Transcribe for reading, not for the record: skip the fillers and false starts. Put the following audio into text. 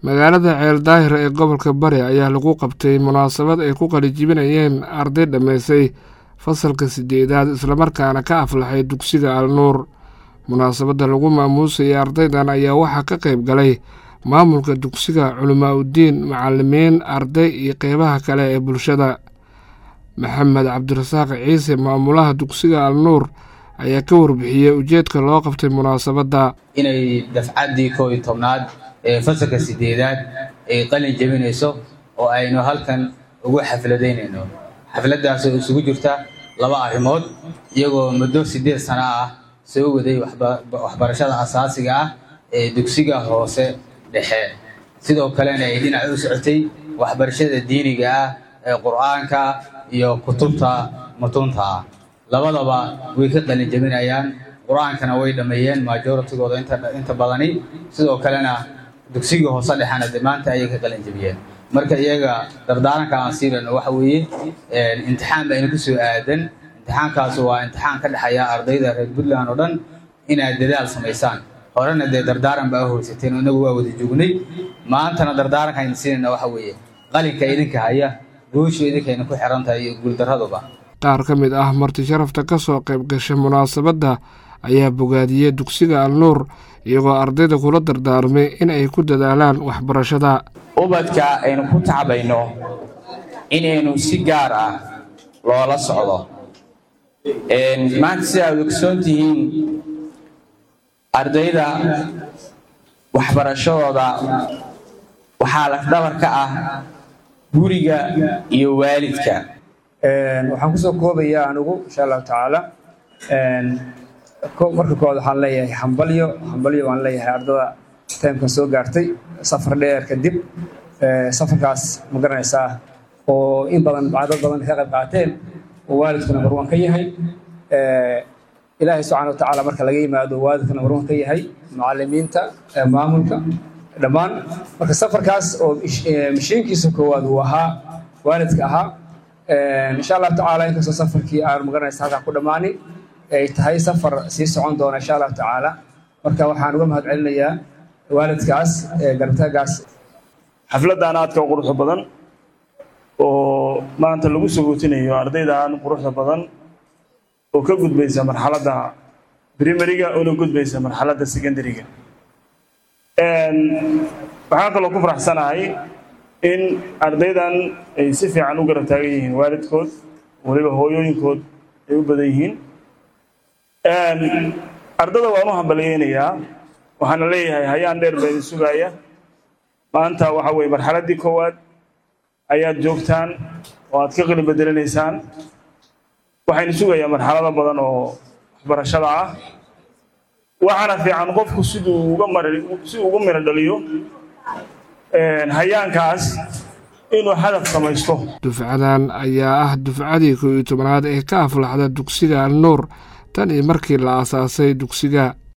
magaalada Ceel Daahir ee gobolka Bari ayaa lagu qabtay munaasabad ay ku qalijibinayeen arday dhameysay fasalka 8aad isla markaana ka aflaxay dugsiga Al-Nuur. munaasabada lagu maamuusay ardaydan ayaa waxa ka qayb galay maamulka dugsiga, culimaaddin, macallimiin, arday iyo qeybaha kale ee bulshada. Maxamed Cabdirasaaq Ciise, maamulaha dugsiga Al-Nuur, ayaa ka warbixiyay ujeedka loo qabtay munaasabada. inay dafcadii 11aad ee fasalka 8aad ay qalin jabinayso oo aynu halkan ugu xafladeynayno. xafladaas oo isugu jirta laba arrimood, iyagoo muddo 8 sano ah soo waday waxbarashada asaasiga ah ee dugsiga hoose dhexe, sidoo kalena ay dhinac u socotay waxbarashada diiniga ah ee Qur'aanka iyo kutubta mutunta. labadaba way ka qalin jabinayaan, Qur'aankana way dhameeyeen majoritigooda inta badani, sidoo kalena dugsiga hoose dhexana maanta ayay ka qalin jabiyeen. marka iyaga dardaaranka aan siirano waxa weeye imtixaan baynu ku soo aadan. imtixaankaas waa imtixaan ka dhaxaya ardayda reer Puntland oo dhan inay dadaal sameeyaan. horena dardaaran baa hoosatay inagu waa wada joognay, maantana dardaaranka aynu siinayna waxa weeye qalinka idinka haya, guusha idinka ku xiran tahay iyo guul daraduba. qaar ka mid ah marti sharafta ka soo qayb gashay munaasabada ayaa bogaadiyay dugsiga Al-Nuur, iyagoo ardayda kula dardaarmay in ay ku dadaalaan waxbarashada. ubadka aynu ku tacabayno inaynu si gaar ah loola socdo. maanta sida aad ogsoon tihiin, ardayda waxbarashadooda waxaa lafdhabar ka ah guriga iyo waalidka. waxaan kusoo koobayaa anigu insha allahu tacaala marka koowaad waxaan leeyahay hambalyo waan leeyahay ardada taymkan soo gaartay safar dheer kadib. safarkaas ma garanaysaa oo in badan dad badan ka qayb qaateen oo waalidkuna marwan ka yahay. ilaahay subxaana wa tacaala marka laga yimaado waalidkuna marwan ka yahay, macallimiinta, maamulka dhammaan. marka safarkaas oo mishiinkiisa koowaad uu ahaa waalidka ahaa. insha allahu tacaala inkastoo safarkii aan magaranaysa halkaa ku dhammaanin ay tahay safar sii socon doona insha allahu tacaala. marka waxaan uga mahad celinayaa waalidkaas garabtaagaas. xafladan aadka u quruxda badan oo maanta lagu sagootinayo ardaydan quruxda badan oo ka gudbaysa marxaladda primary-ga oo la gudbaysa marxaladda secondary-ga. waxaan kaloo ku faraxsanahay in ardaydan ay si fiican u garab taagan yihiin waalidkood, waliba hooyooyinkood ay u badan yihiin. ardada waan u hambaliyeynayaa, waxaana leeyahay hayaan dheer baa idin sugaya. maanta waxa weeye marxaladdii koowaad ayaad joogtaan oo aad ka qalin bedelanaysaan. waxaynu sugayaa marxalado badan oo waxbarashada ah. waxaana fiican qofku siduu uga miro dhaliyo hayaankaas inuu hadaf samaysto. dufcadan ayaa ah dufcadii 11aad ee ka aflaxda dugsiga Al-Nuur tan iyo markii la aasaasay dugsiga.